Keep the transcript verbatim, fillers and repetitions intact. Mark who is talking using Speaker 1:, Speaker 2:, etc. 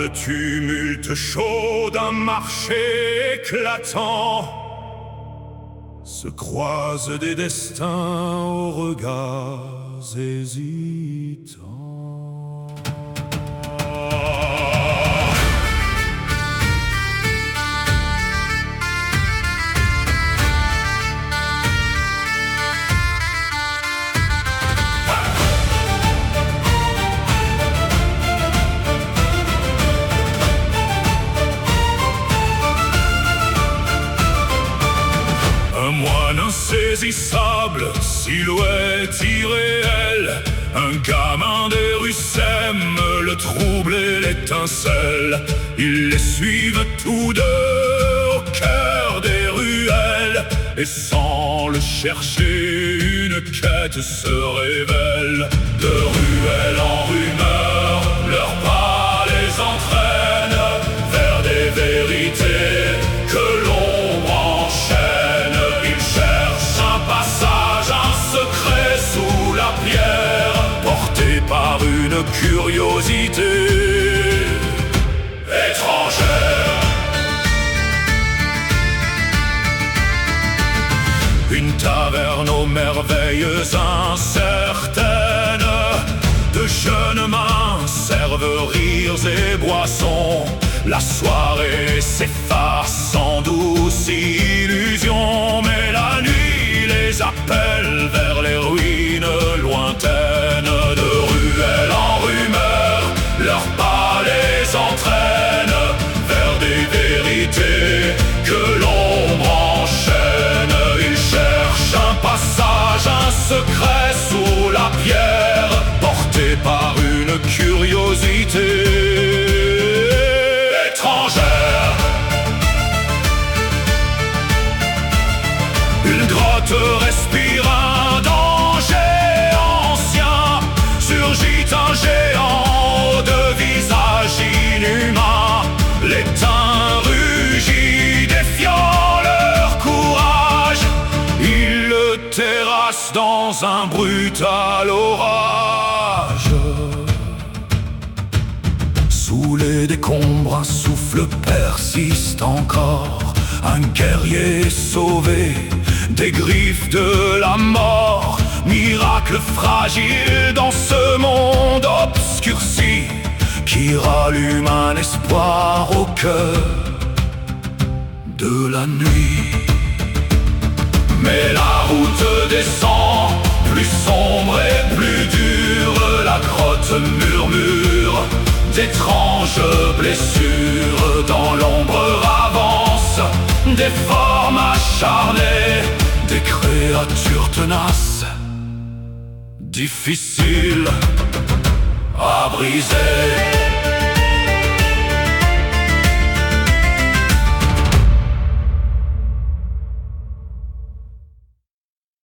Speaker 1: le tumulte chaud d'un marché éclatant, se croisent des destins aux regards hésitants. Un moine insaisissable, silhouette irréelle, un gamin des rues sème le trouble et l'étincelle. Ils les suivent tous deux au cœur des ruelles, et sans le chercher, une quête se révèle. De ruelle en rumeur, leur pas les entraîne vers des vérités que l'ombre enchaîne. Ils cherchent un passage, un secret sous la pierre, porté par une curiosité étrangère. Une taverne aux merveilles incertaines, de jeunes mains servent rires et boissons. La soirée s'efface en douce illusion, mais la nuit les appelle vers les ruines lointaines. De ruelle en rumeur, leurs pas les entraînent vers des vérités que l'ombre enchaîne. Ils cherchent un passage, un secret sous la pierre, porté par une curiosité étrangère. Une grotte respire un danger ancien, surgit un géant de visage inhumain. Les teints rugis défiant leur courage, ils le terrassent dans un brutal orage. Sous les décombres, un souffle persiste encore, un guerrier sauvé des griffes de la mort. Miracle fragile dans ce monde obscurci, qui rallume un espoir au cœur de la nuit. Mais la route descend, plus sombre et plus dure. La grotte murmure d'étranges blessures. Dans l'ombre avancent des formes acharnées, des créatures tenaces, difficiles à briser.